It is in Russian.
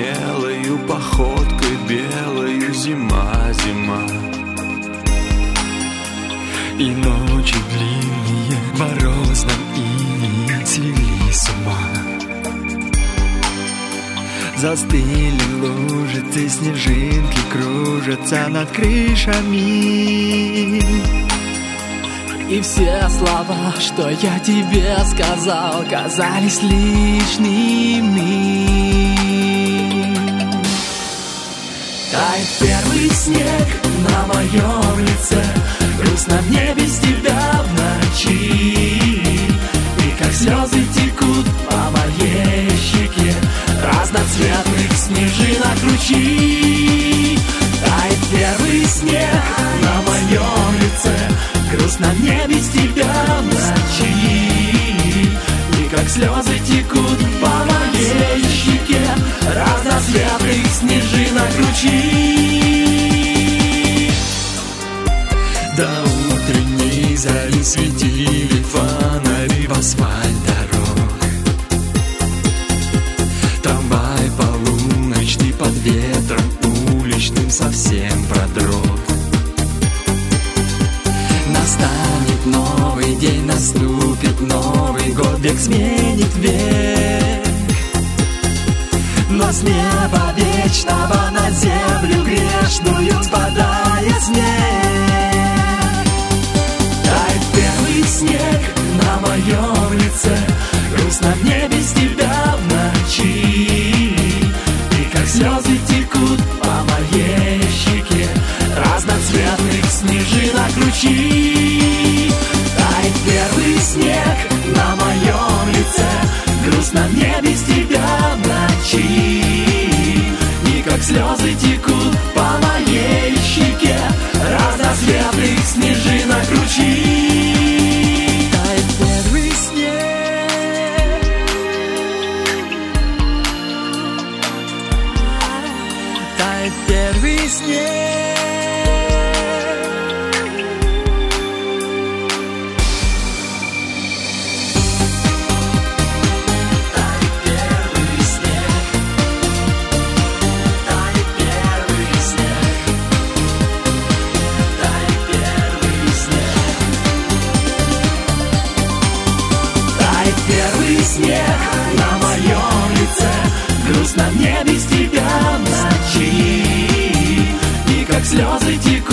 смелою походкой белою зима, зима. И ночи длинные в морозном инии свели с ума. Застыли лужицы, снежинки кружатся над крышами. И все слова, что я тебе сказал, казались лишними. Тает первый снег на моем лице, грустно мне без тебя в ночи. И как слезы текут по моей щеке, разноцветных снежинок ручьи. Тает первый снег на моем лице, грустно мне без тебя в ночи. И как слезы текут по моей щеке, разноцветных снежинок ручьи. До утренней зари светили фонари в асфальт дорог. Трамвай полуночный под ветром уличным совсем продрог. Настанет новый день, наступит Новый год, век сменит век. Но с неба вечного на землю грешную спадает снег. Тает первый снег на моем лице, грустно мне без тебя в ночи. И как слезы текут по моей щеке, разноцветных снежинок ручьи. Тает первый снег на моем лице, грустно мне без тебя в ночи. И как слезы текут по моей щеке, разноцветных снежинок ручьи. Тает первый снег. Тает первый снег. Снег на моем лице, грустно мне без тебя в ночи. И как слезы текут